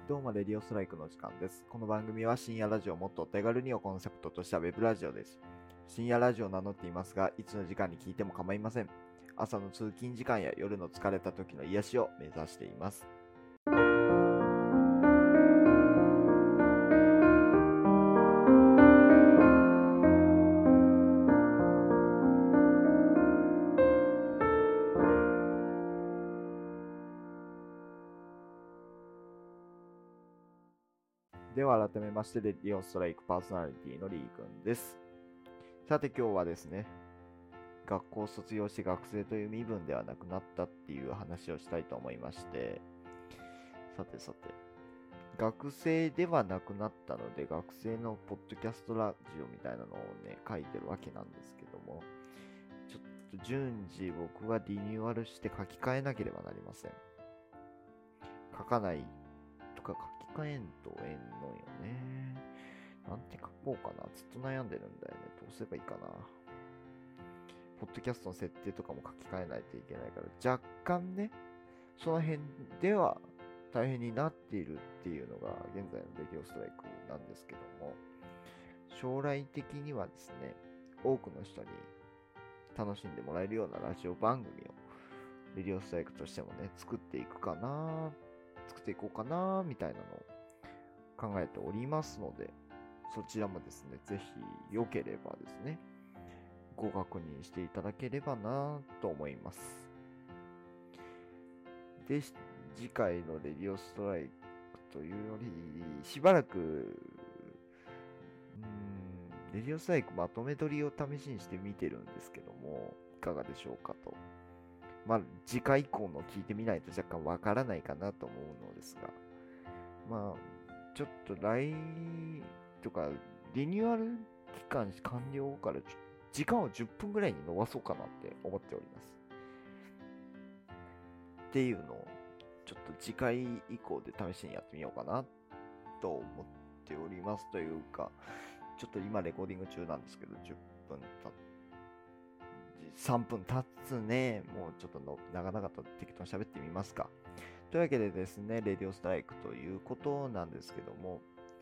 どうもレディオストライクの時間です。この番組は深夜ラジオをもっと手軽にをコンセプトとしたウェブラジオです。深夜ラジオを名乗っていますが、いつの時間に聞いても構いません。朝の通勤時間や夜の疲れた時の癒しを目指しています。では改めまして、レディオストライクパーソナリティのリーくんです。さて今日はですね、学校を卒業して学生という身分ではなくなったっていう話をしたいと思いまして、さて、学生ではなくなったので、学生のポッドキャストラジオみたいなのをね、書いてるわけなんですけども、ちょっと順次僕がリニューアルして書き換えなければなりません。書かないとか書き換えんとえんのよね。なんて書こうかな。ずっと悩んでるんだよね。どうすればいいかな。ポッドキャストの設定とかも書き換えないといけないから、若干ね、その辺では大変になっているっていうのが現在のレディオストライクなんですけども、将来的にはですね、多くの人に楽しんでもらえるようなラジオ番組をレディオストライクとしてもね、作っていこうかなみたいなのを考えておりますので、そちらもですね、ぜひ良ければですね、ご確認していただければなと思います。で、次回のレディオストライクというより、しばらく、レディオストライクまとめ撮りを試しにしてみてるんですけども、いかがでしょうかと。まあ、次回以降の聞いてみないと若干わからないかなと思うのですが、まあ、ちょっととか、リニューアル期間完了後から時間を10分ぐらいに伸ばそうかなって思っております。っていうのを、ちょっと次回以降で試しにやってみようかなと思っておりますというか、ちょっと今レコーディング中なんですけど、3分経つね。もうちょっと長々と適当に喋ってみますか。というわけでですね、レディオストライクということなんですけども、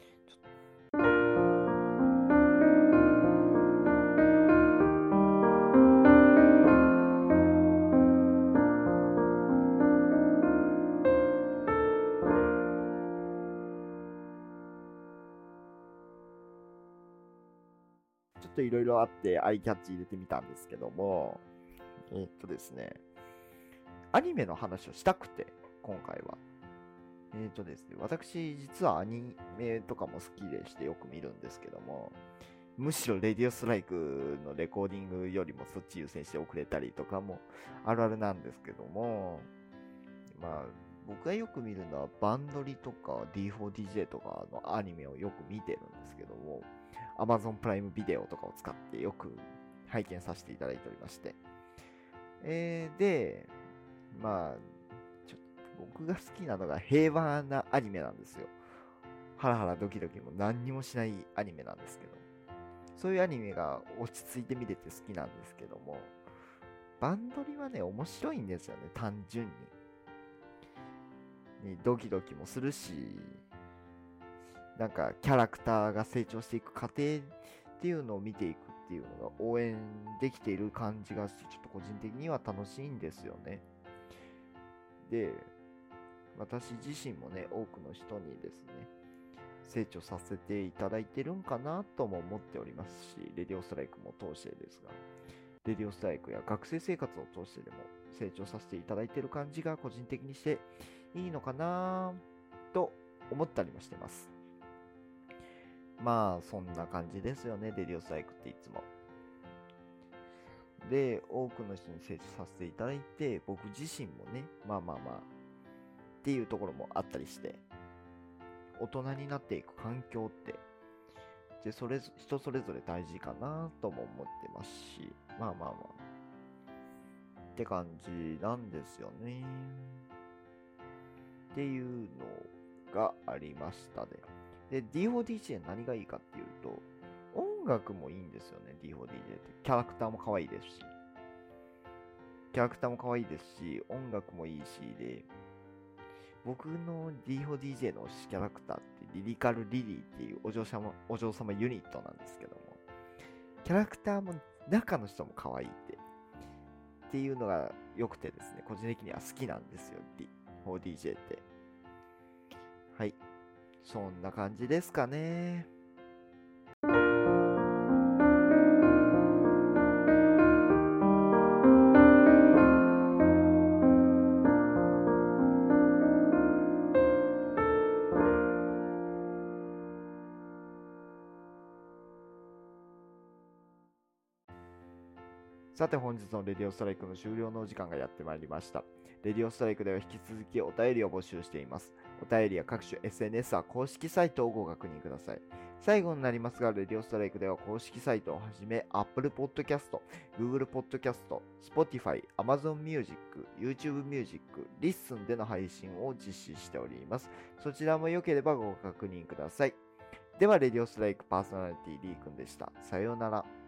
ちょっといろいろあってアイキャッチ入れてみたんですけども、ですね、アニメの話をしたくて、今回は。ですね、私、実はアニメとかも好きでしてよく見るんですけども、むしろレディオストライクのレコーディングよりもそっち優先して遅れたりとかもあるあるなんですけども、まあ、僕がよく見るのはバンドリとか D4DJ とかのアニメをよく見てるんですけども、Amazon プライムビデオとかを使ってよく拝見させていただいておりまして。で、まあ、ちょっと僕が好きなのが平和なアニメなんですよ。ハラハラドキドキも何にもしないアニメなんですけど。そういうアニメが落ち着いて見れて好きなんですけども、バンドリはね、面白いんですよね、単純に。ドキドキもするし、なんかキャラクターが成長していく過程っていうのを見ていくっていうのが応援できている感じがして、ちょっと個人的には楽しいんですよね。で、私自身もね、多くの人にですね、成長させていただいてるんかなとも思っておりますし、レディオストライクも通してですが、レディオストライクや学生生活を通してでも成長させていただいている感じが個人的にしていいのかなと思ったりもしてます。まあ、そんな感じですよね、レディオストライクっていつも。で、多くの人に成長させていただいて、僕自身もね、まあっていうところもあったりして、大人になっていく環境って人それぞれ大事かなとも思ってますし、って感じなんですよね。っていうのがありましたで。で、D4DJ 何がいいかっていうと、音楽もいいんですよね、D4DJ って。キャラクターも可愛いですし。音楽もいいしで、 僕の D4DJ の推しキャラクターってリリカルリリーっていうお嬢様ユニットなんですけども、キャラクターも中の人も可愛いっていうのが良くてですね、個人的には好きなんですよ、4DJ って。はい。そんな感じですかね。さて本日のレディオストライクの終了のお時間がやってまいりました。レディオストライクでは引き続きお便りを募集しています。お便りや各種 SNS は公式サイトをご確認ください。最後になりますが、レディオストライクでは公式サイトをはじめ Apple Podcast、Google Podcast、Spotify、Amazon Music、YouTube Music、Listen での配信を実施しております。そちらも良ければご確認ください。では、レディオストライクパーソナリティリーくんでした。さようなら。